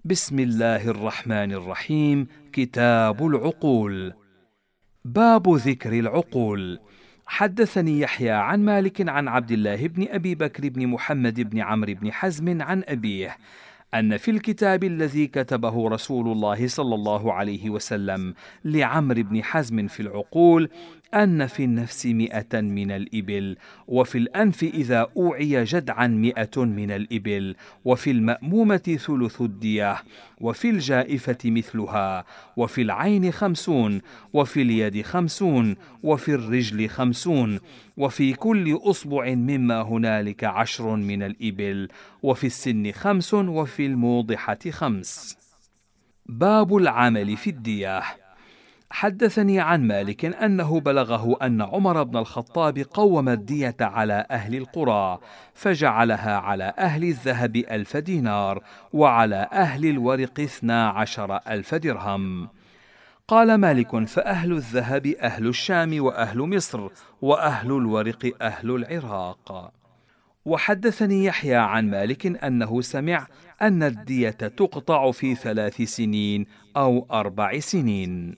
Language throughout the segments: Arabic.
بسم الله الرحمن الرحيم. كتاب العقول. باب ذكر العقول. حدثني يحيى عن مالك عن عبد الله بن أبي بكر بن محمد بن عمرو بن حزم عن أبيه أن في الكتاب الذي كتبه رسول الله صلى الله عليه وسلم لعمرو بن حزم في العقول أن في النفس 100 من الإبل، وفي الأنف إذا أوعي جدعا 100 من الإبل، وفي المأمومة ثلث الدية، وفي الجائفة مثلها، وفي العين 50، وفي اليد 50، وفي الرجل 50، وفي كل أصبع مما هنالك 10 من الإبل، وفي السن 5، وفي الموضحة 5. باب العمل في الدية. حدثني عن مالك أنه بلغه أن عمر بن الخطاب قوم الدية على أهل القرى، فجعلها على أهل الذهب 1000 دينار، وعلى أهل الورق 12,000 درهم. قال مالك: فأهل الذهب أهل الشام وأهل مصر، وأهل الورق أهل العراق. وحدثني يحيى عن مالك أنه سمع أن الدية تقطع في 3 سنين أو 4 سنين.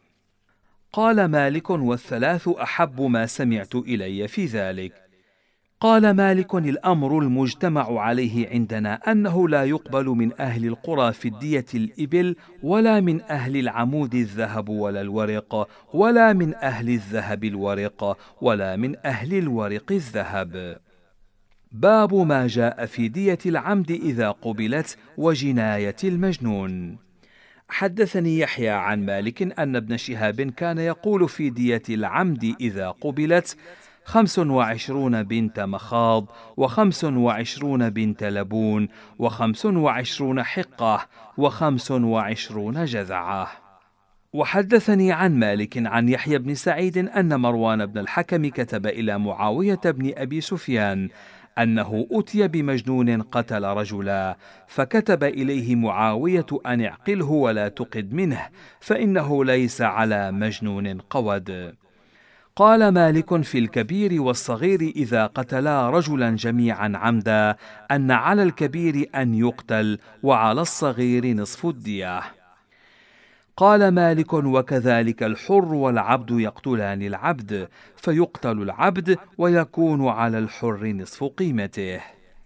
قال مالك: والثلاث أحب ما سمعت إلي في ذلك. قال مالك: الأمر المجتمع عليه عندنا أنه لا يقبل من أهل القرى في الدية الإبل، ولا من أهل العمود الذهب ولا الورق، ولا من أهل الذهب الورق، ولا من أهل الورق الذهب. باب ما جاء في دية العمد إذا قبلت وجناية المجنون. حدثني يحيى عن مالك أن ابن شهاب كان يقول في دية العمد إذا قبلت 25 بنت مخاض، 25 بنت لبون، 25 حقة، 25 جذعة. وحدثني عن مالك عن يحيى بن سعيد أن مروان بن الحكم كتب إلى معاوية بن أبي سفيان أنه أتي بمجنون قتل رجلا، فكتب إليه معاوية أن اعقله ولا تقد منه، فإنه ليس على مجنون قود. قال مالك في الكبير والصغير إذا قتلا رجلا جميعا عمدا أن على الكبير أن يقتل، وعلى الصغير نصف الدية. قال مالك: وكذلك الحر والعبد يقتلان العبد، فيقتل العبد ويكون على الحر نصف قيمته.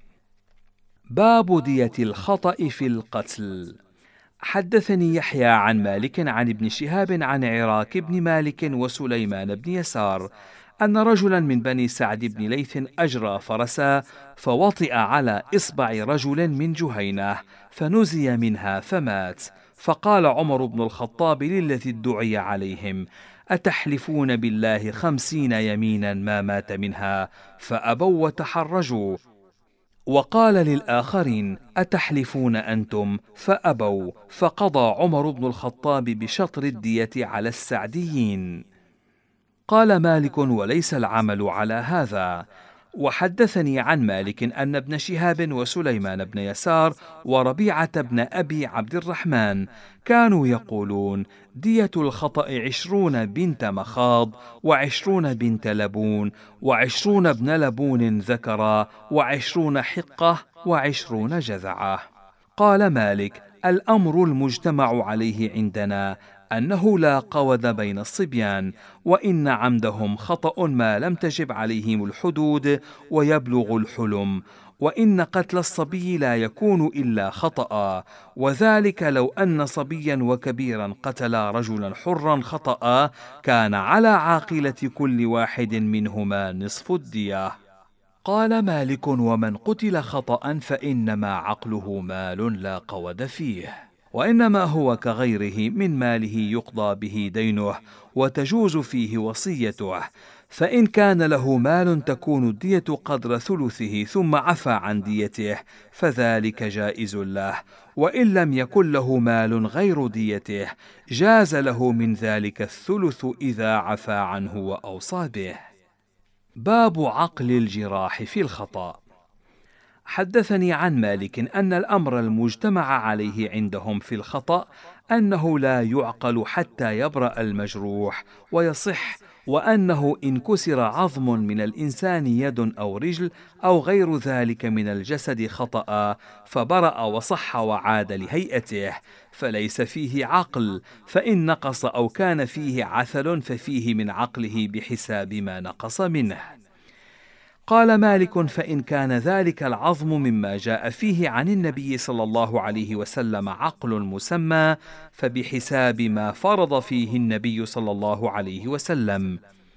باب دية الخطأ في القتل. حدثني يحيى عن مالك عن ابن شهاب عن عراك بن مالك وسليمان بن يسار أن رجلا من بني سعد بن ليث أجرى فرسا، فوطئ على إصبع رجل من جهينة، فنزي منها فمات. فقال عمر بن الخطاب للذي ادعي عليهم: أتحلفون بالله 50 يمينا ما مات منها؟ فأبوا وتحرجوا. وقال للآخرين: أتحلفون أنتم؟ فأبوا. فقضى عمر بن الخطاب بشطر الدية على السعديين. قال مالك: وليس العمل على هذا. وحدثني عن مالك أن ابن شهاب وسليمان بن يسار وربيعة بن أبي عبد الرحمن كانوا يقولون: دية الخطأ 20 بنت مخاض، 20 بنت لبون، 20 ابن لبون ذكرا، 20 حقة، 20 جذعة. قال مالك: الأمر المجتمع عليه عندنا أنه لا قود بين الصبيان، وإن عمدهم خطأ ما لم تجب عليهم الحدود ويبلغ الحلم، وإن قتل الصبي لا يكون إلا خطأ، وذلك لو أن صبيا وكبيرا قتلا رجلا حرا خطأ كان على عاقلة كل واحد منهما نصف الدية. قال مالك: ومن قتل خطأ فإنما عقله مال لا قود فيه، وإنما هو كغيره من ماله يقضى به دينه وتجوز فيه وصيته، فإن كان له مال تكون الدية قدر ثلثه ثم عفى عن ديته فذلك جائز له، وإن لم يكن له مال غير ديته جاز له من ذلك الثلث إذا عفى عنه وأوصى به. باب عقل الجراح في الخطأ. حدثني عن مالك أن الأمر المجتمع عليه عندهم في الخطأ أنه لا يعقل حتى يبرأ المجروح ويصح، وأنه إن كسر عظم من الإنسان يد أو رجل أو غير ذلك من الجسد خطأ فبرأ وصح وعاد لهيئته فليس فيه عقل، فإن نقص أو كان فيه عثل ففيه من عقله بحساب ما نقص منه. قال مالك: فإن كان ذلك العظم مما جاء فيه عن النبي صلى الله عليه وسلم عقل مسمى فبحساب ما فرض فيه النبي صلى الله عليه وسلم،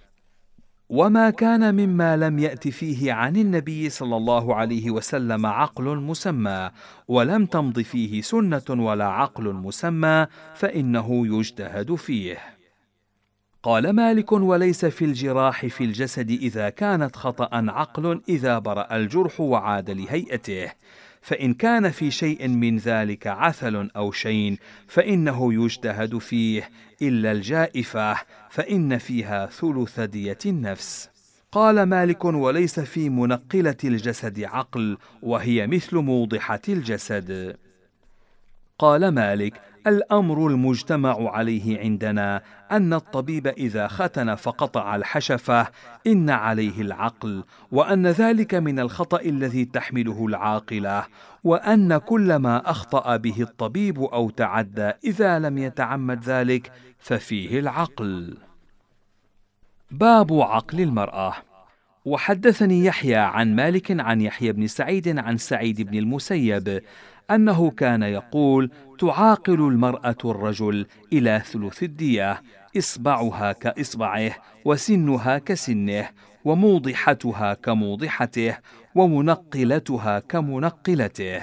وما كان مما لم يأت فيه عن النبي صلى الله عليه وسلم عقل مسمى ولم تمض فيه سنة ولا عقل مسمى فإنه يجتهد فيه. قال مالك: وليس في الجراح في الجسد إذا كانت خطأ عقل إذا برأ الجرح وعاد لهيئته، فإن كان في شيء من ذلك عثل أو شين فإنه يجتهد فيه إلا الجائفة فإن فيها ثلث دية النفس. قال مالك: وليس في منقلة الجسد عقل وهي مثل موضحة الجسد. قال مالك: الأمر المجتمع عليه عندنا أن الطبيب إذا ختن فقطع الحشفة إن عليه العقل، وأن ذلك من الخطأ الذي تحمله العاقلة، وأن كل ما أخطأ به الطبيب أو تعدى إذا لم يتعمد ذلك ففيه العقل. باب عقل المرأة. وحدثني يحيى عن مالك عن يحيى بن سعيد عن سعيد بن المسيب أنه كان يقول: تعاقل المرأة الرجل إلى ثلث الدية، إصبعها كإصبعه وسنها كسنه وموضحتها كموضحته ومنقلتها كمنقلته.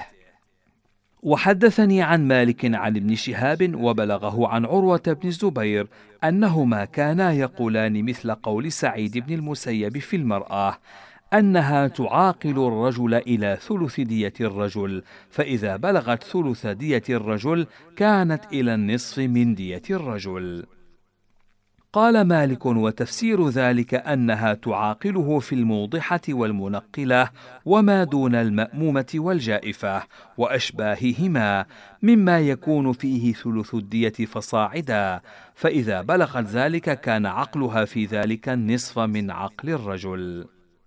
وحدثني عن مالك عن ابن شهاب وبلغه عن عروة بن الزبير أنهما كانا يقولان مثل قول سعيد بن المسيب في المرأة، أنها تعاقل الرجل إلى ثلث دية الرجل، فإذا بلغت ثلث دية الرجل كانت إلى النصف من دية الرجل. قال مالك: وتفسير ذلك أنها تعاقله في الموضحة والمنقلة وما دون المأمومة والجائفة وأشباههما مما يكون فيه ثلث الدية فصاعدا، فإذا بلغت ذلك كان عقلها في ذلك النصف من عقل الرجل.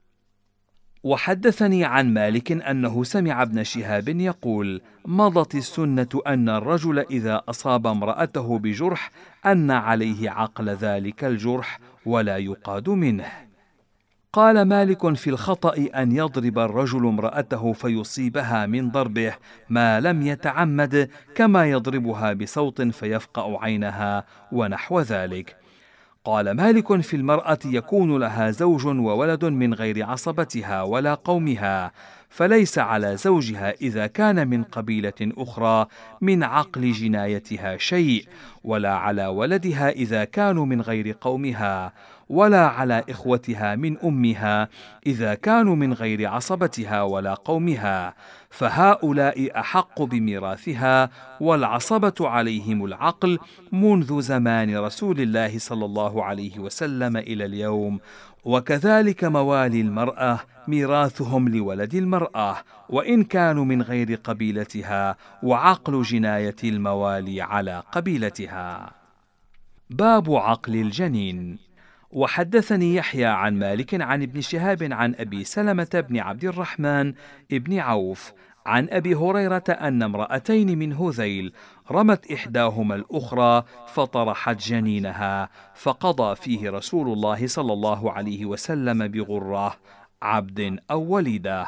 وحدثني عن مالك أنه سمع ابن شهاب يقول: مضت السنة أن الرجل إذا أصاب امرأته بجرح أن عليه عقل ذلك الجرح ولا يقاد منه. قال مالك: في الخطأ أن يضرب الرجل امرأته فيصيبها من ضربه ما لم يتعمد، كما يضربها بصوت فيفقأ عينها ونحو ذلك. قال مالك: في المرأة يكون لها زوج وولد من غير عصبتها ولا قومها، فليس على زوجها إذا كان من قبيلة أخرى من عقل جنايتها شيء، ولا على ولدها إذا كانوا من غير قومها، ولا على إخوتها من أمها إذا كانوا من غير عصبتها ولا قومها، فهؤلاء أحق بميراثها، والعصبة عليهم العقل منذ زمان رسول الله صلى الله عليه وسلم إلى اليوم، وكذلك موالي المرأة ميراثهم لولد المرأة وإن كانوا من غير قبيلتها، وعقل جناية الموالي على قبيلتها. باب عقل الجنين. وحدثني يحيى عن مالك عن ابن شهاب عن أبي سلمة بن عبد الرحمن بن عوف عن أبي هريرة أن امرأتين من هذيل رمت إحداهما الأخرى فطرحت جنينها، فقضى فيه رسول الله صلى الله عليه وسلم بغرة عبد أو وليدة.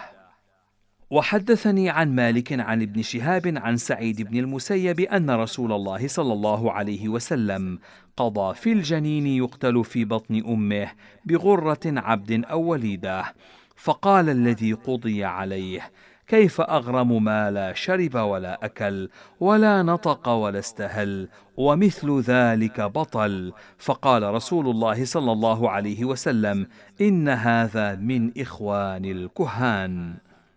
وحدثني عن مالك عن ابن شهاب عن سعيد بن المسيب أن رسول الله صلى الله عليه وسلم قضى في الجنين يقتل في بطن أمه بغرة عبد أو وليدة، فقال الذي قضي عليه: كيف أغرم ما لا شرب ولا أكل ولا نطق ولا استهل ومثل ذلك بطل؟ فقال رسول الله صلى الله عليه وسلم: إن هذا من إخوان الكهان.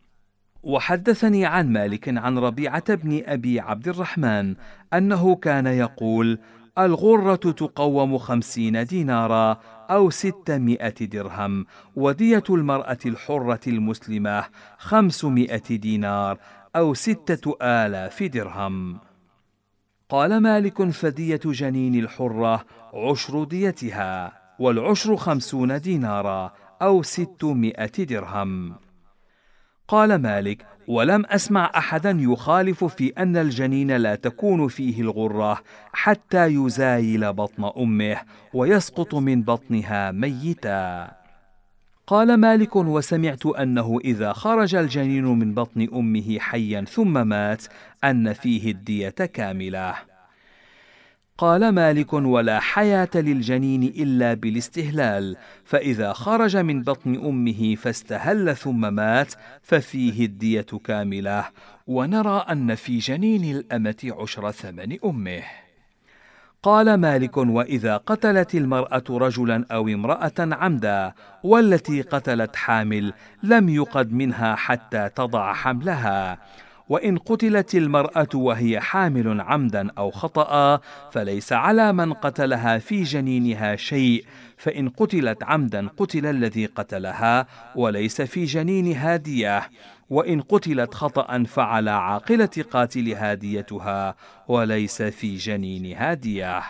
وحدثني عن مالك عن ربيعة بن أبي عبد الرحمن أنه كان يقول: الغرة تقوم 50 دينارا أو 600 درهم، ودية المرأة الحرة المسلمة 500 دينار أو 6000 درهم. قال مالك: فدية جنين الحرة 10 ديتها. والعشر 50 دينارا أو 600 درهم. قال مالك: ولم أسمع أحدا يخالف في أن الجنين لا تكون فيه الغرة حتى يزايل بطن أمه ويسقط من بطنها ميتا. قال مالك: وسمعت أنه إذا خرج الجنين من بطن أمه حيا ثم مات أن فيه الدية كاملة. قال مالك: ولا حياة للجنين إلا بالاستهلال، فإذا خرج من بطن أمه فاستهل ثم مات ففيه الدية كاملة، ونرى أن في جنين الأمة عشر ثمن أمه. قال مالك: وإذا قتلت المرأة رجلا أو امرأة عمدا والتي قتلت حامل لم يقد منها حتى تضع حملها، وإن قتلت المرأة وهي حامل عمدا أو خطأ فليس على من قتلها في جنينها شيء، فإن قتلت عمدا قتل الذي قتلها وليس في جنينها دية، وإن قتلت خطأ فعلى عاقلة قاتلها ديتها وليس في جنينها دية.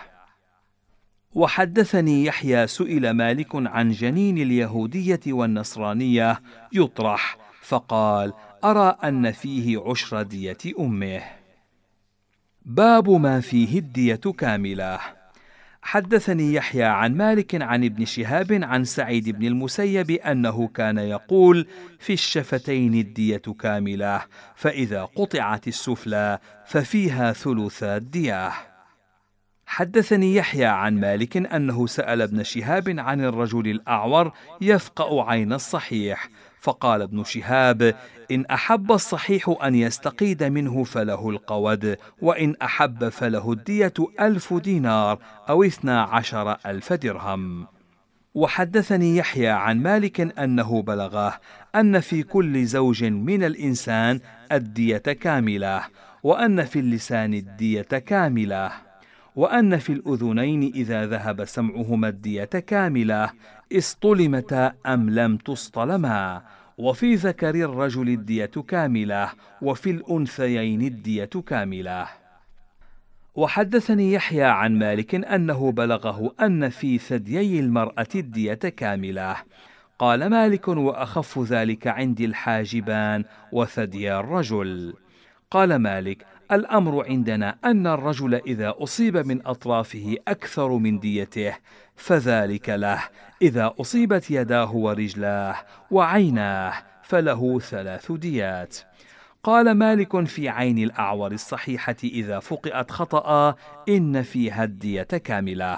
وحدثني يحيى سئل مالك عن جنين اليهودية والنصرانية يطرح، فقال: أرى أن فيه عشر دية أمه. باب ما فيه الدية كاملة. حدثني يحيى عن مالك عن ابن شهاب عن سعيد بن المسيب أنه كان يقول: في الشفتين الدية كاملة، فإذا قطعت السفلى ففيها ثلث الدية. حدثني يحيى عن مالك أنه سأل ابن شهاب عن الرجل الأعور يفقأ عين الصحيح، فقال ابن شهاب: إن أحب الصحيح أن يستقيد منه فله القود، وإن أحب فله الدية 1000 دينار أو 12,000 درهم. وحدثني يحيى عن مالك أنه بلغه أن في كل زوج من الإنسان الدية كاملة، وأن في اللسان الدية كاملة، وأن في الأذنين إذا ذهب سمعهما الدية كاملة، اصطلمتا أم لم تصطلما، وفي ذكر الرجل الدية كاملة، وفي الأنثيين الدية كاملة. وحدثني يحيى عن مالك أنه بلغه أن في ثديي المرأة الدية كاملة. قال مالك: وأخف ذلك عندي الحاجبان وثدي الرجل. قال مالك: الأمر عندنا أن الرجل إذا أصيب من أطرافه أكثر من ديته فذلك له، إذا أصيبت يداه ورجلاه وعيناه فله 3 ديات. قال مالك: في عين الأعور الصحيحة إذا فقئت خطأ إن فيها الدية كاملة.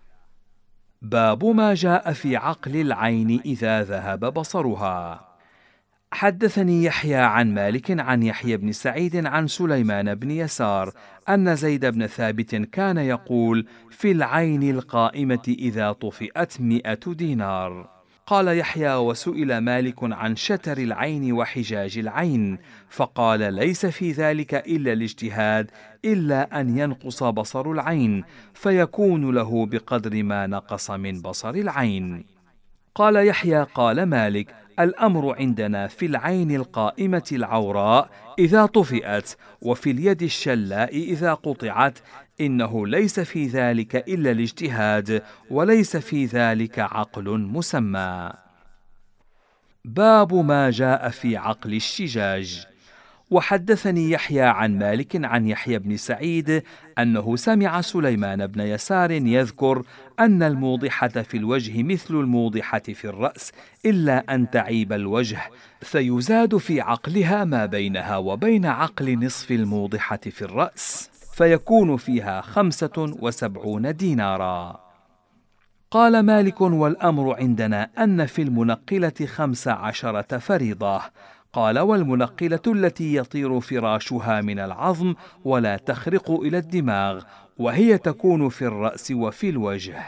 باب ما جاء في عقل العين إذا ذهب بصرها. حدثني يحيى عن مالك عن يحيى بن سعيد عن سليمان بن يسار أن زيد بن ثابت كان يقول: في العين القائمة إذا طفئت 100 دينار. قال يحيى: وسئل مالك عن شتر العين وحجاج العين، فقال: ليس في ذلك إلا الاجتهاد، إلا أن ينقص بصر العين فيكون له بقدر ما نقص من بصر العين. قال يحيى: قال مالك: الأمر عندنا في العين القائمة العوراء إذا طفئت، وفي اليد الشلاء إذا قطعت، إنه ليس في ذلك إلا الاجتهاد، وليس في ذلك عقل مسمى. باب ما جاء في عقل الشجاج. وحدثني يحيى عن مالك عن يحيى بن سعيد أنه سمع سليمان بن يسار يذكر أن الموضحة في الوجه مثل الموضحة في الرأس، إلا أن تعيب الوجه فيزاد في عقلها ما بينها وبين عقل نصف الموضحة في الرأس، فيكون فيها 75 دينارا. قال مالك: والأمر عندنا أن في المنقلة 15 فريضة. قال: والمنقلة التي يطير فراشها من العظم ولا تخرق إلى الدماغ، وهي تكون في الرأس وفي الوجه.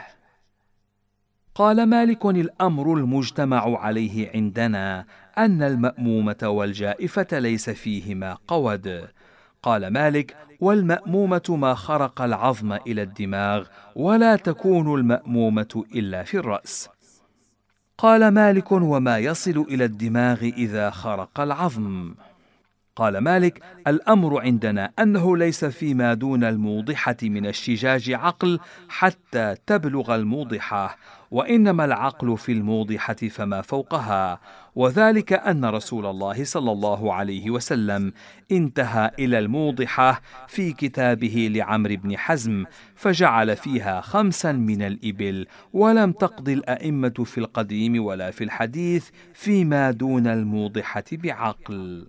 قال مالك: الأمر المجتمع عليه عندنا أن المأمومة والجائفة ليس فيهما قود. قال مالك: والمأمومة ما خرق العظم إلى الدماغ، ولا تكون المأمومة إلا في الرأس. قال مالك: وما يصل إلى الدماغ إذا خرق العظم. قال مالك: الأمر عندنا أنه ليس فيما دون الموضحة من الشجاج عقل حتى تبلغ الموضحة، وإنما العقل في الموضحة فما فوقها، وذلك أن رسول الله صلى الله عليه وسلم انتهى إلى الموضحة في كتابه لعمرو بن حزم، فجعل فيها 5 من الإبل، ولم تقض الأئمة في القديم ولا في الحديث فيما دون الموضحة بعقل.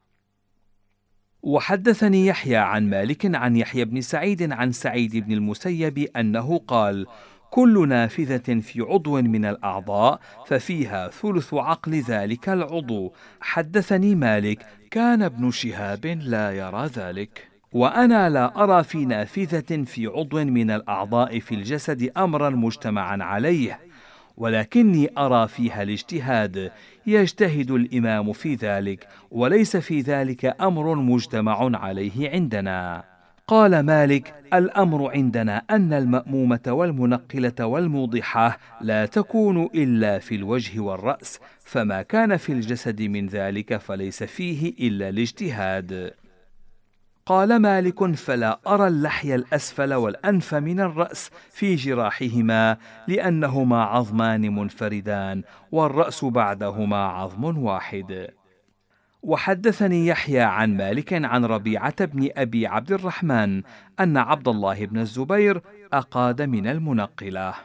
وحدثني يحيى عن مالك عن يحيى بن سعيد عن سعيد بن المسيب أنه قال: كل نافذة في عضو من الأعضاء ففيها ثلث عقل ذلك العضو. حدثني مالك: كان ابن شهاب لا يرى ذلك، وأنا لا أرى في نافذة في عضو من الأعضاء في الجسد أمرا مجتمعا عليه، ولكني أرى فيها الاجتهاد، يجتهد الإمام في ذلك، وليس في ذلك أمر مجتمع عليه عندنا. قال مالك: الأمر عندنا أن المأمومة والمنقلة والموضحة لا تكون إلا في الوجه والرأس، فما كان في الجسد من ذلك فليس فيه إلا الاجتهاد. قال مالك: فلا أرى اللحي الأسفل والأنف من الرأس في جراحهما، لأنهما عظمان منفردان، والرأس بعدهما عظم واحد. وحدثني يحيى عن مالك عن ربيعة بن أبي عبد الرحمن أن عبد الله بن الزبير أقاد من المنقلة.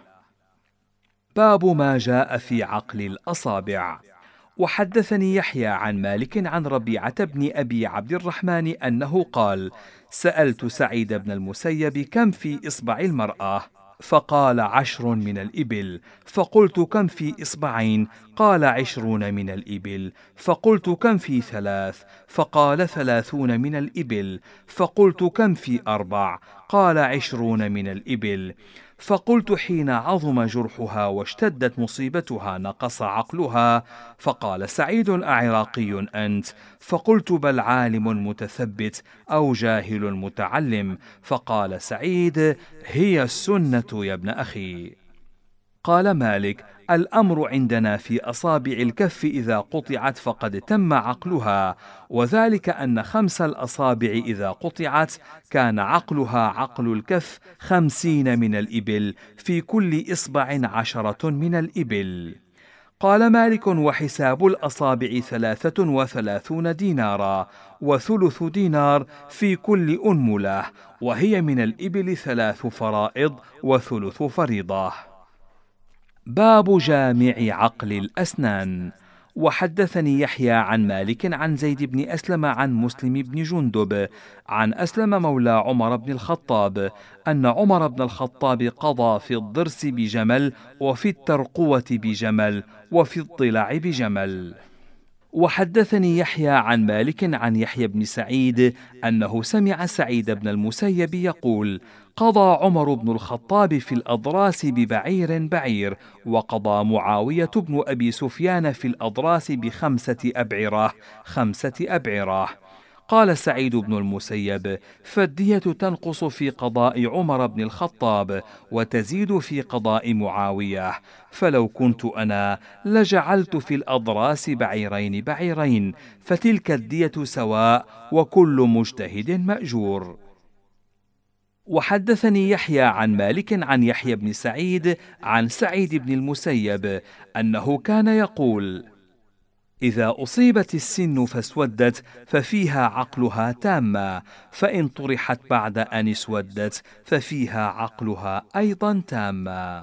باب ما جاء في عقل الأصابع. وحدثني يحيى عن مالك عن ربيعة بن أبي عبد الرحمن أنه قال: سألت سعيد بن المسيب: كم في إصبع المرأة؟ فقال: 10 من الإبل. فقلت: كم في إصبعين؟ قال: 20 من الإبل. فقلت: كم في 3؟ فقال: 30 من الإبل. فقلت: كم في 4؟ قال: 20 من الإبل. فقلت: حين عظم جرحها واشتدت مصيبتها نقص عقلها؟ فقال سعيد: أعراقي أنت؟ فقلت: بل عالم متثبت أو جاهل متعلم. فقال سعيد: هي السنة يا ابن أخي. قال مالك: الأمر عندنا في أصابع الكف إذا قطعت فقد تم عقلها، وذلك أن 5 الأصابع إذا قطعت كان عقلها عقل الكف 50 من الإبل، في كل إصبع 10 من الإبل. قال مالك: وحساب الأصابع 33 دينارا، وثلث دينار في كل أنملة، وهي من الإبل 3 فرائض وثلث فريضة. باب جامع عقل الأسنان. وحدثني يحيى عن مالك عن زيد بن أسلم عن مسلم بن جندب عن أسلم مولى عمر بن الخطاب أن عمر بن الخطاب قضى في الضرس بجمل، وفي الترقوة بجمل، وفي الضلع بجمل. وحدثني يحيى عن مالك عن يحيى بن سعيد أنه سمع سعيد بن المسيب يقول: قضى عمر بن الخطاب في الأضراس بعير، وقضى معاوية بن أبي سفيان في الأضراس ب5 أبعرة. قال سعيد بن المسيب: فالدية تنقص في قضاء عمر بن الخطاب وتزيد في قضاء معاوية، فلو كنت أنا لجعلت في الأضراس بعيرين، فتلك الدية سواء، وكل مجتهد مأجور. وحدثني يحيى عن مالك عن يحيى بن سعيد عن سعيد بن المسيب أنه كان يقول: إذا أصيبت السن فاسودت ففيها عقلها تامة، فإن طرحت بعد أن اسودت ففيها عقلها أيضا تامة.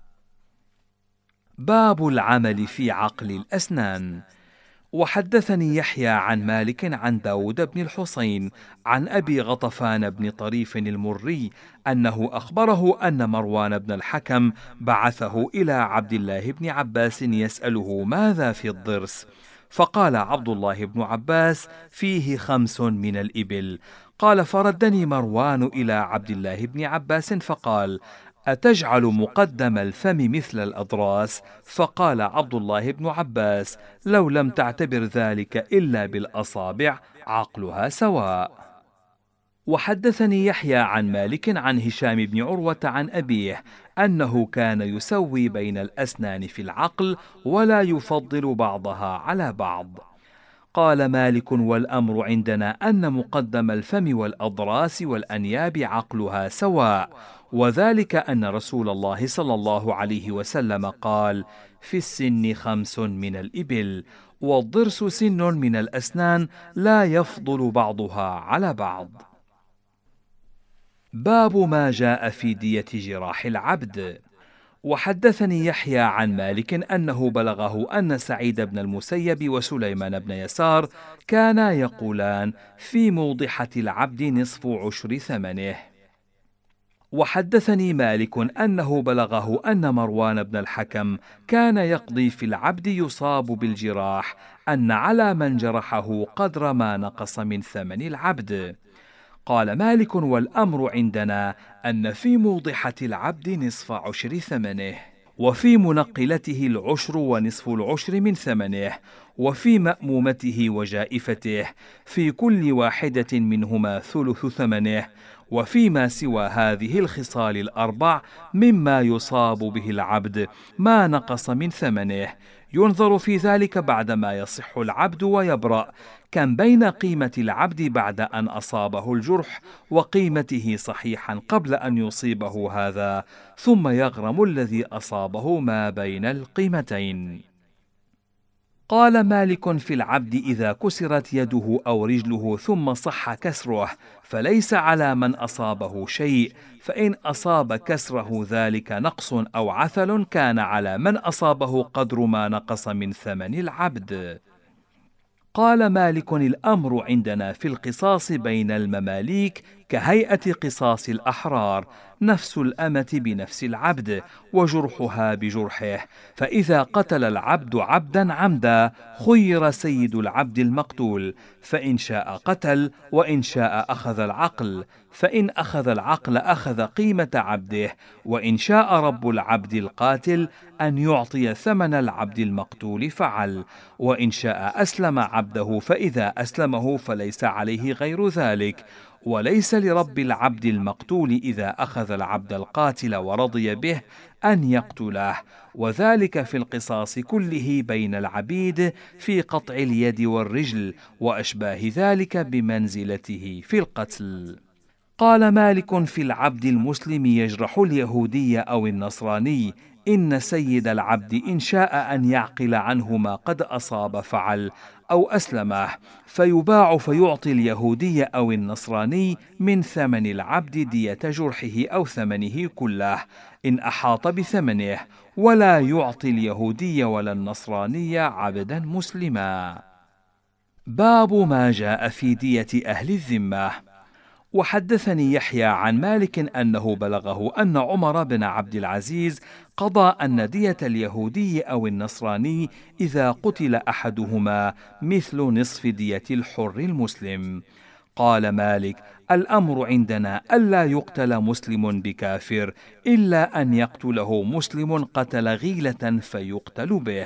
باب العمل في عقل الأسنان. وحدثني يحيى عن مالك عن داود بن الحصين عن أبي غطفان بن طريف المري أنه أخبره أن مروان بن الحكم بعثه إلى عبد الله بن عباس يسأله ماذا في الضرس، فقال عبد الله بن عباس: فيه 5 من الإبل. قال: فردني مروان إلى عبد الله بن عباس فقال: أتجعل مقدم الفم مثل الأضراس؟ فقال عبد الله بن عباس: لو لم تعتبر ذلك إلا بالأصابع عقلها سواء. وحدثني يحيى عن مالك عن هشام بن عروة عن أبيه أنه كان يسوي بين الأسنان في العقل ولا يفضل بعضها على بعض. قال مالك: والأمر عندنا أن مقدم الفم والأضراس والأنياب عقلها سواء، وذلك أن رسول الله صلى الله عليه وسلم قال: في السن 5 من الإبل، والضرس سن من الأسنان لا يفضل بعضها على بعض. باب ما جاء في دية جراح العبد. وحدثني يحيى عن مالك أنه بلغه أن سعيد بن المسيب وسليمان بن يسار كانا يقولان: في موضحة العبد نصف عشر ثمنه. وحدثني مالك أنه بلغه أن مروان بن الحكم كان يقضي في العبد يصاب بالجراح أن على من جرحه قدر ما نقص من ثمن العبد. قال مالك: والأمر عندنا أن في موضحة العبد نصف عشر ثمنه، وفي منقلته العشر ونصف العشر من ثمنه، وفي مأمومته وجائفته في كل واحدة منهما ثلث ثمنه، وفيما سوى هذه الخصال الأربع مما يصاب به العبد ما نقص من ثمنه، ينظر في ذلك بعدما يصح العبد ويبرأ، كان بين قيمة العبد بعد أن أصابه الجرح وقيمته صحيحا قبل أن يصيبه هذا، ثم يغرم الذي أصابه ما بين القيمتين. قال مالك: في العبد إذا كسرت يده أو رجله ثم صح كسره فليس على من أصابه شيء، فإن أصاب كسره ذلك نقص أو عثل كان على من أصابه قدر ما نقص من ثمن العبد. قال مالك: الأمر عندنا في القصاص بين المماليك كهيئة قصاص الأحرار، نفس الأمة بنفس العبد، وجرحها بجرحه، فإذا قتل العبد عبدا عمدا خير سيد العبد المقتول، فإن شاء قتل وإن شاء أخذ العقل، فإن أخذ العقل أخذ قيمة عبده، وإن شاء رب العبد القاتل أن يعطي ثمن العبد المقتول فعل، وإن شاء أسلم عبده فإذا أسلمه فليس عليه غير ذلك، وليس لرب العبد المقتول إذا أخذ العبد القاتل ورضي به أن يقتله، وذلك في القصاص كله بين العبيد في قطع اليد والرجل وأشباه ذلك بمنزلته في القتل. قال مالك: في العبد المسلم يجرح اليهودي أو النصراني، إن سيد العبد إن شاء أن يعقل عنه ما قد أصاب فعل، أو أسلمه فيباع فيعطي اليهودي أو النصراني من ثمن العبد دية جرحه أو ثمنه كله إن أحاط بثمنه، ولا يعطي اليهودي ولا النصراني عبدا مسلما. باب ما جاء في دية أهل الذمة. وحدثني يحيى عن مالك أنه بلغه أن عمر بن عبد العزيز قضى أن دية اليهودي أو النصراني إذا قتل أحدهما مثل نصف دية الحر المسلم. قال مالك: الأمر عندنا ألا يقتل مسلم بكافر إلا أن يقتله مسلم قتل غيلة فيقتل به.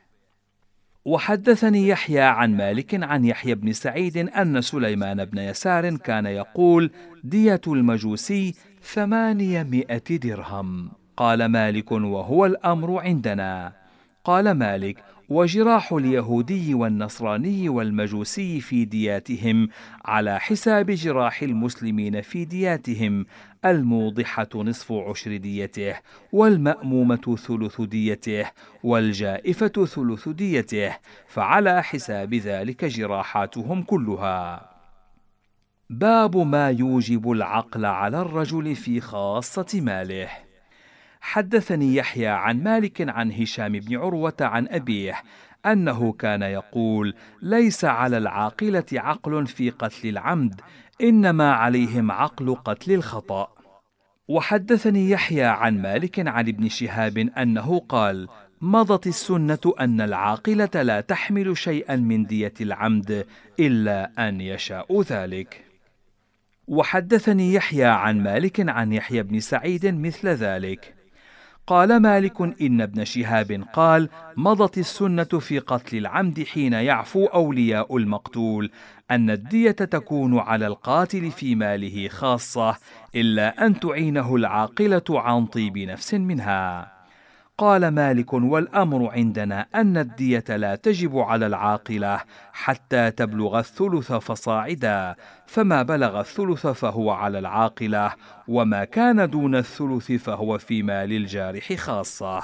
وحدثني يحيى عن مالك عن يحيى بن سعيد أن سليمان بن يسار كان يقول: دية المجوسي 800 درهم. قال مالك: وهو الأمر عندنا. قال مالك: وجراح اليهودي والنصراني والمجوسي في دياتهم على حساب جراح المسلمين في دياتهم، الموضحة نصف عشر ديته، والمأمومة ثلث ديته، والجائفة ثلث ديته، فعلى حساب ذلك جراحاتهم كلها. باب ما يوجب العقل على الرجل في خاصة ماله. حدثني يحيى عن مالك عن هشام بن عروة عن أبيه أنه كان يقول: ليس على العاقلة عقل في قتل العمد، إنما عليهم عقل قتل الخطأ. وحدثني يحيى عن مالك عن ابن شهاب أنه قال: مضت السنة أن العاقلة لا تحمل شيئا من دية العمد إلا أن يشاء ذلك. وحدثني يحيى عن مالك عن يحيى بن سعيد مثل ذلك. قال مالك: إن ابن شهاب قال: مضت السنة في قتل العمد حين يعفو أولياء المقتول أن الدية تكون على القاتل في ماله خاصة، إلا أن تعينه العاقلة عن طيب نفس منها. قال مالك: والأمر عندنا أن الدية لا تجب على العاقلة حتى تبلغ الثلث فصاعدا، فما بلغ الثلث فهو على العاقلة، وما كان دون الثلث فهو في مال الجارح خاصة.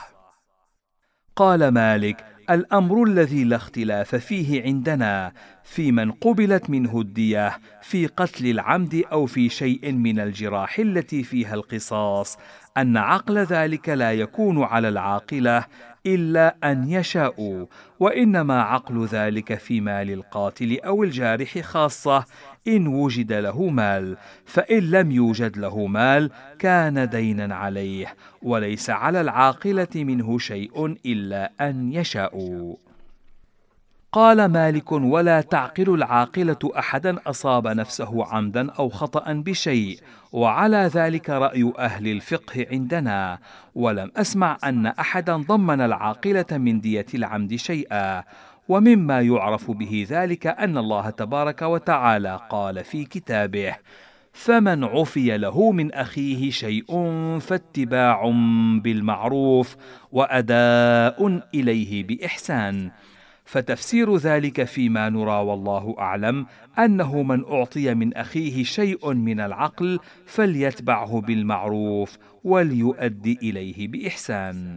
قال مالك: الأمر الذي لا اختلاف فيه عندنا في من قبلت منه الدية في قتل العمد أو في شيء من الجراح التي فيها القصاص، أن عقل ذلك لا يكون على العاقلة إلا أن يشاءوا، وإنما عقل ذلك في مال القاتل أو الجارح خاصة إن وجد له مال، فإن لم يوجد له مال كان دينا عليه، وليس على العاقلة منه شيء إلا أن يشاءوا. قال مالك: ولا تعقل العاقلة أحدا أصاب نفسه عمدا أو خطأ بشيء، وعلى ذلك رأي أهل الفقه عندنا، ولم أسمع أن أحدا ضمن العاقلة من دية العمد شيئا. ومما يعرف به ذلك أن الله تبارك وتعالى قال في كتابه: فمن عفي له من أخيه شيء فاتباع بالمعروف وأداء إليه بإحسان. فتفسير ذلك فيما نرى والله أعلم أنه من أعطي من أخيه شيء من العقل فليتبعه بالمعروف وليؤدي إليه بإحسان.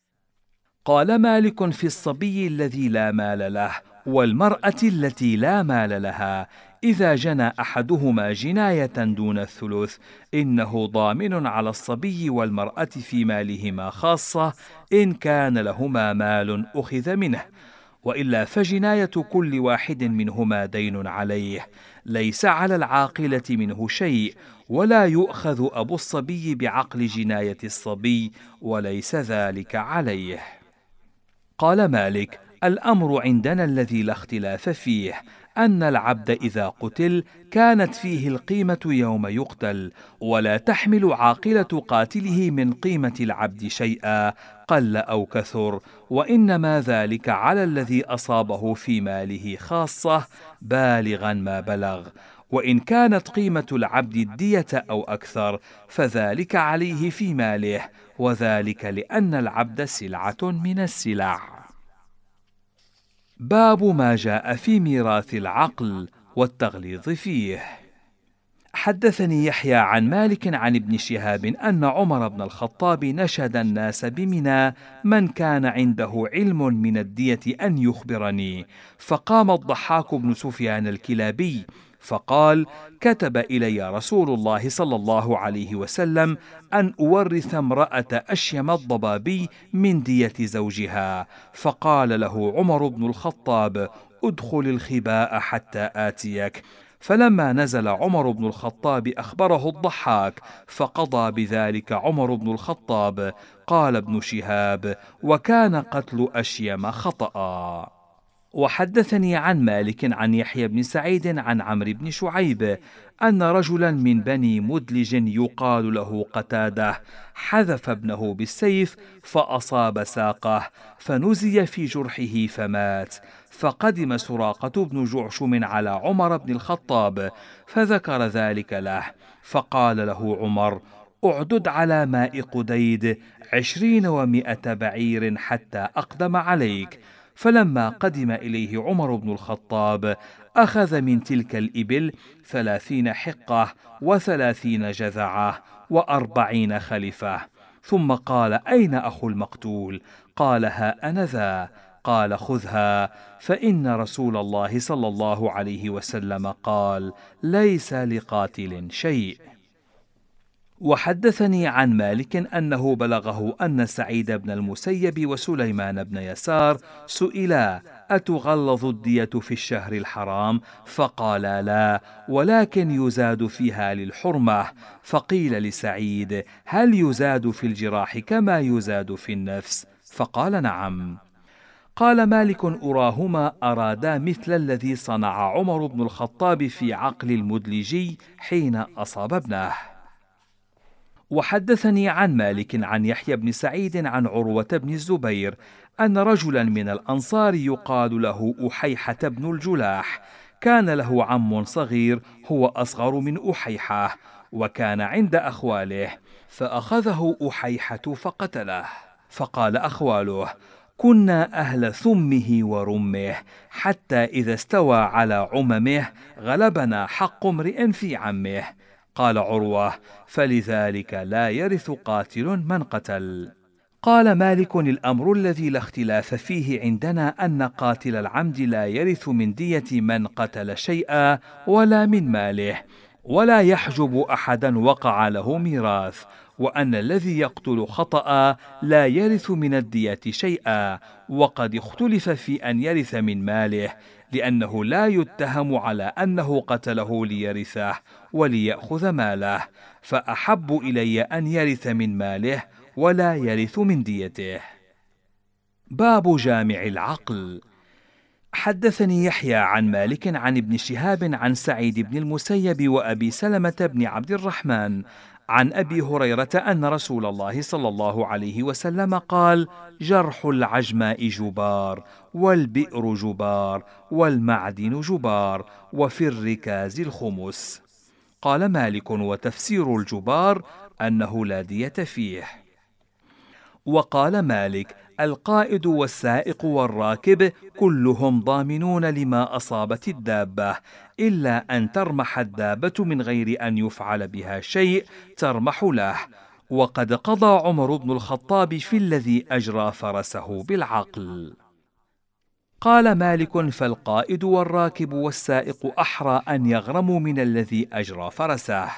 قال مالك: في الصبي الذي لا مال له والمرأة التي لا مال لها إذا جنى أحدهما جناية دون الثلث إنه ضامن على الصبي والمرأة في مالهما خاصة إن كان لهما مال أخذ منه، وإلا فجناية كل واحد منهما دين عليه، ليس على العاقلة منه شيء، ولا يؤخذ أبو الصبي بعقل جناية الصبي، وليس ذلك عليه. قال مالك: الأمر عندنا الذي لا اختلاف فيه أن العبد إذا قتل كانت فيه القيمة يوم يقتل، ولا تحمل عاقلة قاتله من قيمة العبد شيئا قل أو كثر، وإنما ذلك على الذي أصابه في ماله خاصة بالغا ما بلغ، وإن كانت قيمة العبد الدية أو أكثر فذلك عليه في ماله، وذلك لأن العبد سلعة من السلع. باب ما جاء في ميراث العقل والتغليظ فيه. حدثني يحيى عن مالك عن ابن شهاب أن عمر بن الخطاب نشد الناس بمنى من كان عنده علم من الدية أن يخبرني، فقام الضحاك بن سفيان الكلابي فقال: كتب إلي رسول الله صلى الله عليه وسلم أن أورث امرأة أشيم الضبابي من دية زوجها، فقال له عمر بن الخطاب: ادخل الخباء حتى آتيك. فلما نزل عمر بن الخطاب أخبره الضحاك فقضى بذلك عمر بن الخطاب. قال ابن شهاب: وكان قتل أشيم خطأ. وحدثني عن مالك عن يحيى بن سعيد عن عمرو بن شعيب أن رجلا من بني مدلج يقال له قتادة حذف ابنه بالسيف فأصاب ساقه فنزي في جرحه فمات، فقدم سراقة بن جعشم على عمر بن الخطاب فذكر ذلك له، فقال له عمر: اعدد على ماء قديد 20 بعير حتى أقدم عليك. فلما قدم إليه عمر بن الخطاب أخذ من تلك الإبل 30 حقة و30 جذعة و40 خلفة، ثم قال: أين أخو المقتول؟ قال: ها أنا ذا. قال: خذها، فإن رسول الله صلى الله عليه وسلم قال: ليس لقاتل شيء. وحدثني عن مالك أنه بلغه أن سعيد بن المسيب وسليمان بن يسار سئلا: أتغلظ الدية في الشهر الحرام؟ فقالا: لا، ولكن يزاد فيها للحرمة. فقيل لسعيد: هل يزاد في الجراح كما يزاد في النفس؟ فقال: نعم. قال مالك: أراهما أرادا مثل الذي صنع عمر بن الخطاب في عقل المدلجي حين أصاب ابنه. وحدثني عن مالك عن يحيى بن سعيد عن عروة بن الزبير أن رجلا من الأنصار يقال له أحيحة بن الجلاح كان له عم صغير هو أصغر من أحيحة، وكان عند أخواله، فأخذه أحيحة فقتله. فقال أخواله: كنا أهل ثمه ورمه، حتى إذا استوى على عممه غلبنا حق امرئ في عمه. قال عروة: فلذلك لا يرث قاتل من قتل. قال مالك: الأمر الذي لا اختلاف فيه عندنا أن قاتل العمد لا يرث من دية من قتل شيئا ولا من ماله، ولا يحجب أحدا وقع له ميراث، وأن الذي يقتل خطأ لا يرث من الدية شيئا، وقد اختلف في أن يرث من ماله، لأنه لا يتهم على أنه قتله ليرثه وليأخذ ماله، فأحب إلي أن يرث من ماله ولا يرث من ديته. باب جامع العقل. حدثني يحيى عن مالك عن ابن شهاب عن سعيد بن المسيب وأبي سلمة بن عبد الرحمن عن أبي هريرة أن رسول الله صلى الله عليه وسلم قال: جرح العجماء جبار، والبئر جبار، والمعدن جبار، وفي الركاز الخمس. قال مالك: وتفسير الجبار أنه لا دية فيه. وقال مالك: القائد والسائق والراكب كلهم ضامنون لما أصابت الدابة، إلا أن ترمح الدابة من غير أن يفعل بها شيء ترمح له. وقد قضى عمر بن الخطاب في الذي أجرى فرسه بالعقل. قال مالك: فالقائد والراكب والسائق أحرى أن يغرموا من الذي أجرى فرسه.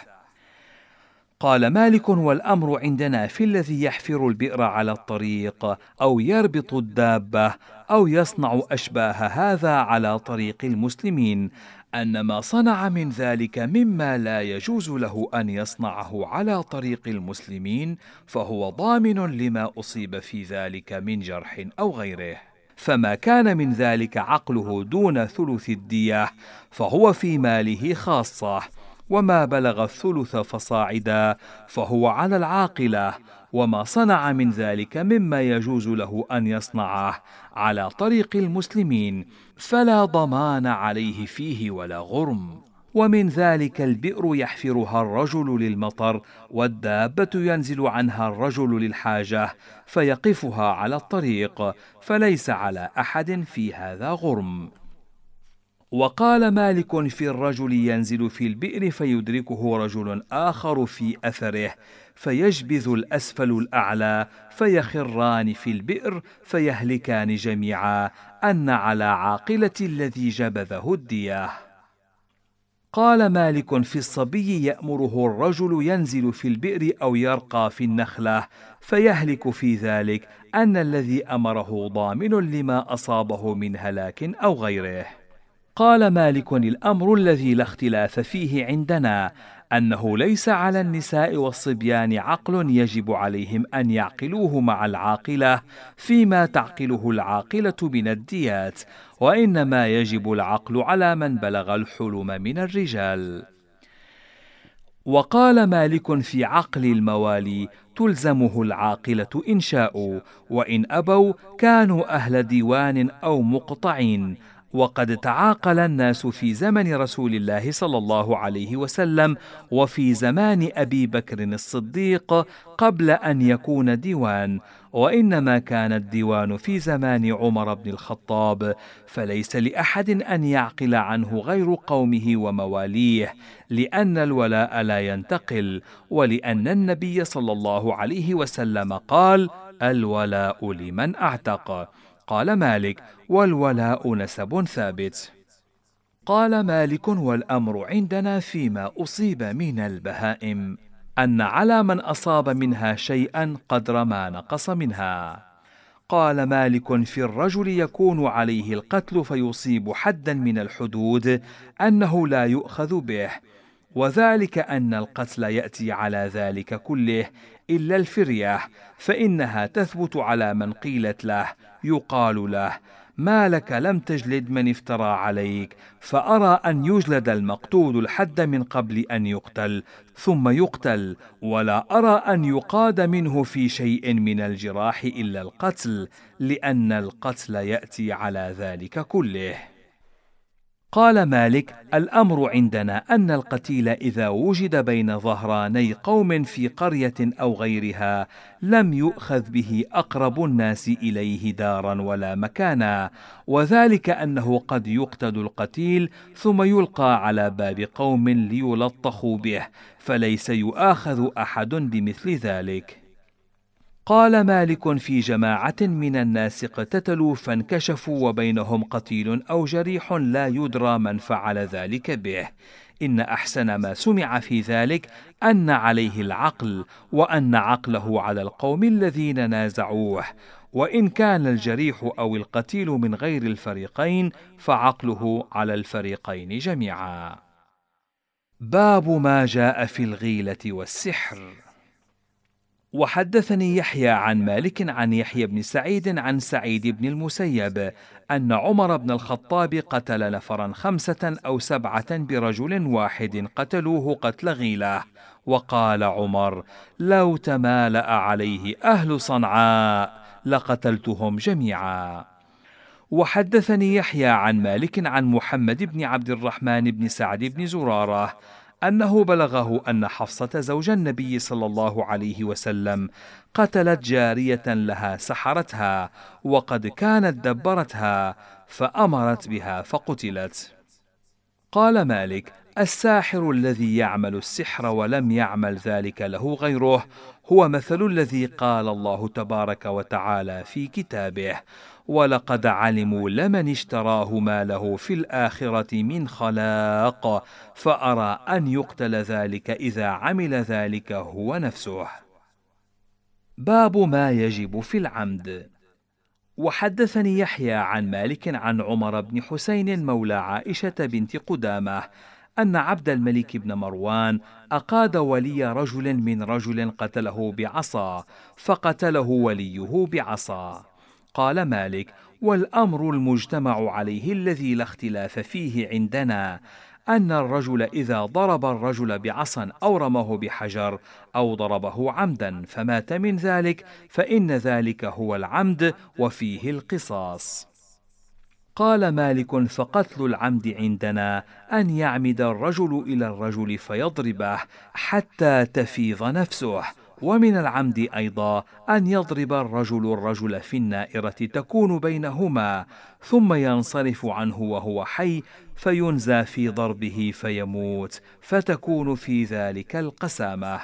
قال مالك: والأمر عندنا في الذي يحفر البئر على الطريق، أو يربط الدابة، أو يصنع أشباه هذا على طريق المسلمين، أن ما صنع من ذلك مما لا يجوز له أن يصنعه على طريق المسلمين، فهو ضامن لما أصيب في ذلك من جرح أو غيره. فما كان من ذلك عقله دون ثلث الدية فهو في ماله خاصة، وما بلغ الثلث فصاعدا فهو على العاقلة، وما صنع من ذلك مما يجوز له أن يصنعه على طريق المسلمين فلا ضمان عليه فيه ولا غرم. ومن ذلك البئر يحفرها الرجل للمطر، والدابة ينزل عنها الرجل للحاجة فيقفها على الطريق، فليس على أحد في هذا غرم. وقال مالك: في الرجل ينزل في البئر فيدركه رجل آخر في أثره، فيجبذ الأسفل الأعلى فيخران في البئر فيهلكان جميعا، أن على عاقلة الذي جبذه الدية. قال مالك: في الصبي يأمره الرجل ينزل في البئر أو يرقى في النخلة فيهلك في ذلك، أن الذي أمره ضامن لما أصابه من هلاك أو غيره. قال مالك: الأمر الذي لا اختلاف فيه عندنا أنه ليس على النساء والصبيان عقل يجب عليهم أن يعقلوه مع العاقلة فيما تعقله العاقلة من الديات، وإنما يجب العقل على من بلغ الحلم من الرجال. وقال مالك: في عقل الموالي تلزمه العاقلة إن شاءوا، وإن أبوا كانوا أهل ديوان أو مقطعين. وقد تعاقل الناس في زمن رسول الله صلى الله عليه وسلم وفي زمان أبي بكر الصديق قبل أن يكون ديوان، وإنما كان الديوان في زمان عمر بن الخطاب، فليس لأحد أن يعقل عنه غير قومه ومواليه، لأن الولاء لا ينتقل، ولأن النبي صلى الله عليه وسلم قال: الولاء لمن أعتق. قال مالك: والولاء نسب ثابت. قال مالك: والأمر عندنا فيما أصيب من البهائم أن على من أصاب منها شيئا قدر ما نقص منها. قال مالك: في الرجل يكون عليه القتل فيصيب حدا من الحدود أنه لا يؤخذ به، وذلك أن القتل يأتي على ذلك كله إلا الفرية، فإنها تثبت على من قيلت له يقال له: ما لك لم تجلد من افترى عليك؟ فأرى أن يجلد المقتول الحد من قبل أن يقتل ثم يقتل، ولا أرى أن يقاد منه في شيء من الجراح إلا القتل، لأن القتل يأتي على ذلك كله. قال مالك: الأمر عندنا أن القتيل إذا وجد بين ظهراني قوم في قرية أو غيرها لم يؤخذ به أقرب الناس إليه دارا ولا مكانا، وذلك أنه قد يقتل القتيل ثم يلقى على باب قوم ليلطخوا به، فليس يؤاخذ أحد بمثل ذلك. قال مالك: في جماعة من الناس اقتتلوا فانكشفوا وبينهم قتيل أو جريح لا يدرى من فعل ذلك به، إن أحسن ما سمع في ذلك أن عليه العقل، وأن عقله على القوم الذين نازعوه، وإن كان الجريح أو القتيل من غير الفريقين فعقله على الفريقين جميعا. باب ما جاء في الغيلة والسحر. وحدثني يحيى عن مالك عن يحيى بن سعيد عن سعيد بن المسيب أن عمر بن الخطاب قتل نفرا 5 أو 7 برجل واحد قتلوه قتل غيلة، وقال عمر: لو تمالأ عليه أهل صنعاء لقتلتهم جميعا. وحدثني يحيى عن مالك عن محمد بن عبد الرحمن بن سعد بن زرارة أنه بلغه أن حفصة زوج النبي صلى الله عليه وسلم قتلت جارية لها سحرتها، وقد كانت دبرتها، فأمرت بها فقتلت. قال مالك: الساحر الذي يعمل السحر ولم يعمل ذلك له غيره هو مثل الذي قال الله تبارك وتعالى في كتابه: ولقد علموا لمن اشتراه ما له في الآخرة من خلاق، فأرى أن يقتل ذلك إذا عمل ذلك هو نفسه. باب ما يجب في العمد. وحدثني يحيى عن مالك عن عمر بن حسين مولى عائشة بنت قدامة أن عبد الملك بن مروان أقاد ولي رجل من رجل قتله بعصا، فقتله وليه بعصا. قال مالك: والأمر المجتمع عليه الذي لا اختلاف فيه عندنا أن الرجل إذا ضرب الرجل بعصا أو رمه بحجر أو ضربه عمدا فمات من ذلك فإن ذلك هو العمد وفيه القصاص. قال مالك: فقتل العمد عندنا أن يعمد الرجل إلى الرجل فيضربه حتى تفيض نفسه، ومن العمد أيضا أن يضرب الرجل الرجل في النائرة تكون بينهما ثم ينصرف عنه وهو حي فينزى في ضربه فيموت، فتكون في ذلك القسامة.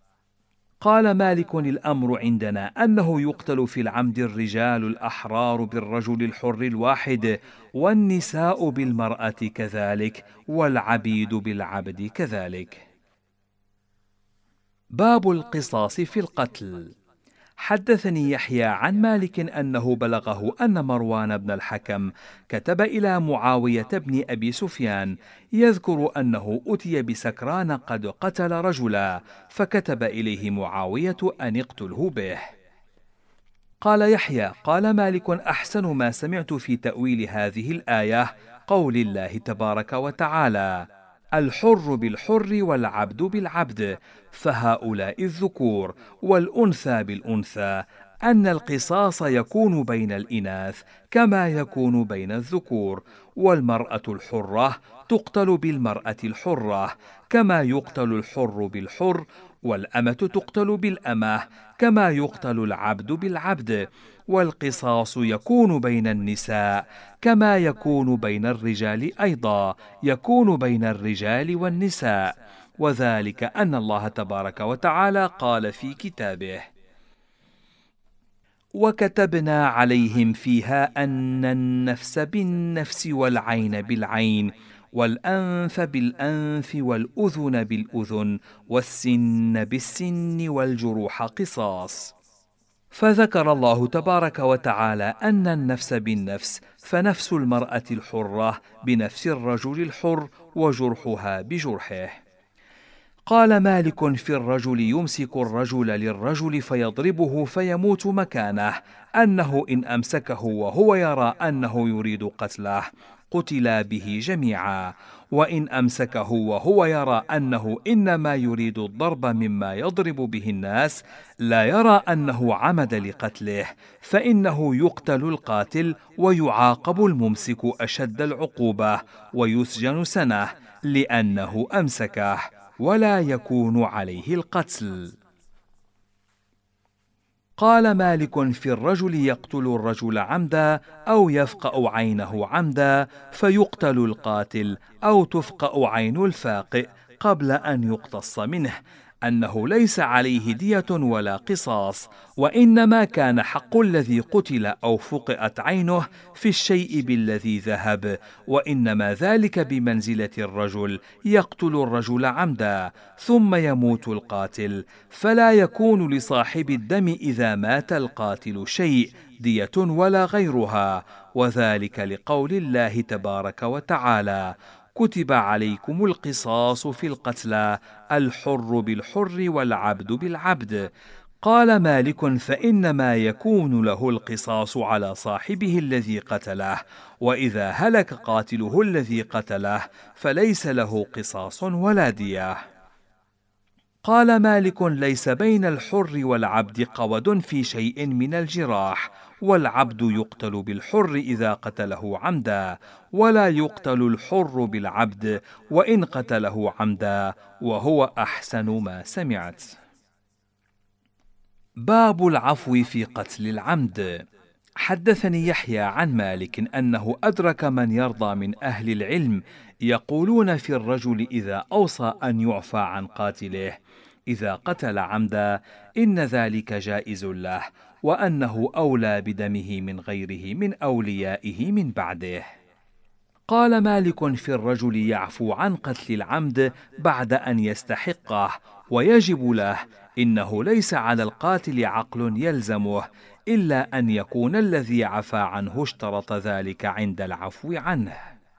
قال مالك: الأمر عندنا أنه يقتل في العمد الرجال الأحرار بالرجل الحر الواحد، والنساء بالمرأة كذلك، والعبيد بالعبد كذلك. باب القصاص في القتل. حدثني يحيى عن مالك أنه بلغه أن مروان بن الحكم كتب إلى معاوية بن أبي سفيان يذكر أنه أتي بسكران قد قتل رجلا، فكتب إليه معاوية أن اقتله به. قال يحيى: قال مالك: أحسن ما سمعت في تأويل هذه الآية قول الله تبارك وتعالى: الحر بالحر والعبد بالعبد، فهؤلاء الذكور، والأنثى بالأنثى، أن القصاص يكون بين الإناث كما يكون بين الذكور، والمرأة الحرة تقتل بالمرأة الحرة كما يقتل الحر بالحر، والأمة تقتل بالأمة كما يقتل العبد بالعبد، والقصاص يكون بين النساء كما يكون بين الرجال أيضا، يكون بين الرجال والنساء، وذلك أن الله تبارك وتعالى قال في كتابه: وكتبنا عليهم فيها أن النفس بالنفس والعين بالعين والأنف بالأنف والأذن بالأذن والسن بالسن والجروح قصاص. فذكر الله تبارك وتعالى أن النفس بالنفس، فنفس المرأة الحرة بنفس الرجل الحر وجرحها بجرحه. قال مالك: في الرجل يمسك الرجل للرجل فيضربه فيموت مكانه، أنه إن أمسكه وهو يرى أنه يريد قتله قتلا به جميعا، وإن أمسكه وهو يرى أنه إنما يريد الضرب مما يضرب به الناس، لا يرى أنه عمد لقتله، فإنه يقتل القاتل ويعاقب الممسك أشد العقوبة ويسجن سنة لأنه أمسكه، ولا يكون عليه القتل. قال مالك في الرجل يقتل الرجل عمدا أو يفقأ عينه عمدا، فيقتل القاتل أو تفقأ عين الفاقئ قبل أن يقتص منه، أنه ليس عليه دية ولا قصاص، وإنما كان حق الذي قتل أو فقئت عينه في الشيء بالذي ذهب، وإنما ذلك بمنزلة الرجل يقتل الرجل عمدا ثم يموت القاتل، فلا يكون لصاحب الدم إذا مات القاتل شيء دية ولا غيرها، وذلك لقول الله تبارك وتعالى: كتب عليكم القصاص في القتلى، الحر بالحر والعبد بالعبد. قال مالك: فإنما يكون له القصاص على صاحبه الذي قتله، وإذا هلك قاتله الذي قتله فليس له قصاص ولا دية. قال مالك: ليس بين الحر والعبد قود في شيء من الجراح، والعبد يقتل بالحر إذا قتله عمدا، ولا يقتل الحر بالعبد وإن قتله عمدا، وهو أحسن ما سمعت. باب العفو في قتل العمد. حدثني يحيى عن مالك أنه أدرك من يرضى من أهل العلم يقولون في الرجل إذا أوصى أن يعفى عن قاتله إذا قتل عمدا إن ذلك جائز له، وأنه أولى بدمه من غيره من أوليائه من بعده. قال مالك في الرجل يعفو عن قتل العمد بعد أن يستحقه ويجب له، إنه ليس على القاتل عقل يلزمه إلا أن يكون الذي عفى عنه اشترط ذلك عند العفو عنه.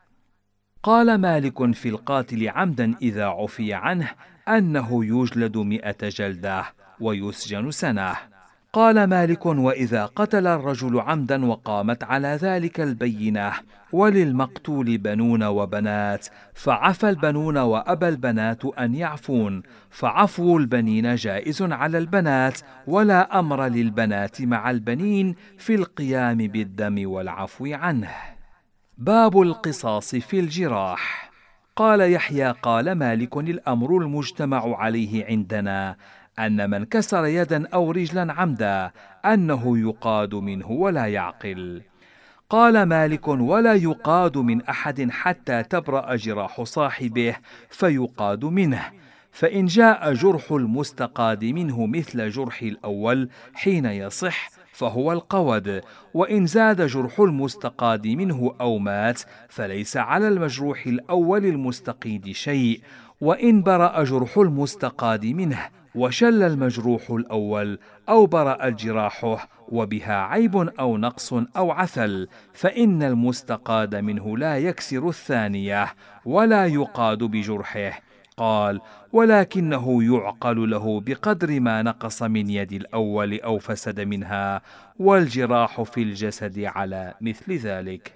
قال مالك في القاتل عمدا إذا عفي عنه أنه يجلد 100 جلدة ويسجن سنة. قال مالك: وإذا قتل الرجل عمدا وقامت على ذلك البينة وللمقتول بنون وبنات، فعفى البنون وأبى البنات أن يعفون، فعفو البنين جائز على البنات، ولا أمر للبنات مع البنين في القيام بالدم والعفو عنه. باب القصاص في الجراح. قال يحيى: قال مالك: الأمر المجتمع عليه عندنا أن من كسر يدا أو رجلا عمدا أنه يقاد منه ولا يعقل. قال مالك: ولا يقاد من أحد حتى تبرأ جراح صاحبه فيقاد منه، فإن جاء جرح المستقاد منه مثل جرح الأول حين يصح فهو القود، وإن زاد جرح المستقاد منه أو مات فليس على المجروح الأول المستقيد شيء، وإن برأ جرح المستقاد منه وشل المجروح الأول أو برأ جراحه وبها عيب أو نقص أو عثل، فإن المستقاد منه لا يكسر الثانية ولا يقاد بجرحه. قال: ولكنه يعقل له بقدر ما نقص من يد الأول أو فسد منها، والجراح في الجسد على مثل ذلك.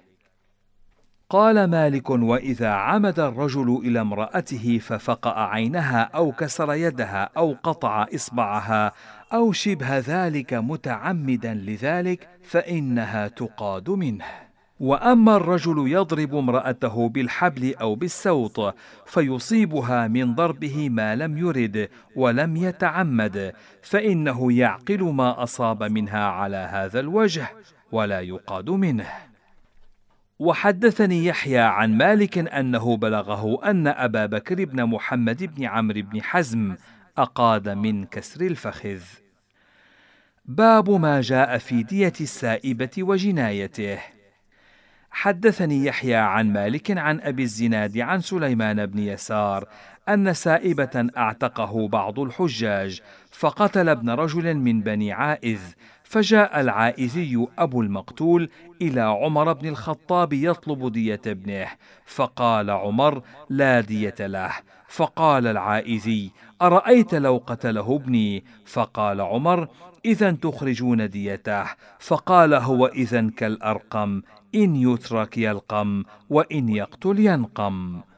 قال مالك: وإذا عمد الرجل إلى امرأته ففقأ عينها أو كسر يدها أو قطع إصبعها أو شبه ذلك متعمدا لذلك فإنها تقاد منه. وأما الرجل يضرب امرأته بالحبل أو بالسوط فيصيبها من ضربه ما لم يرد ولم يتعمد، فإنه يعقل ما أصاب منها على هذا الوجه ولا يقاد منه. وحدثني يحيى عن مالك أنه بلغه أن أبا بكر بن محمد بن عمرو بن حزم أقاد من كسر الفخذ. باب ما جاء في دية السائبة وجنايته. حدثني يحيى عن مالك عن أبي الزناد عن سليمان بن يسار أن سائبة أعتقه بعض الحجاج، فقتل ابن رجل من بني عائذ، فجاء العائذي أبو المقتول إلى عمر بن الخطاب يطلب دية ابنه، فقال عمر: لا دية له. فقال العائذي: أرأيت لو قتله ابني؟ فقال عمر: إذا تخرجون ديته. فقال: هو إذن كالأرقم، إن يترك يلقم، وإن يقتل ينقم.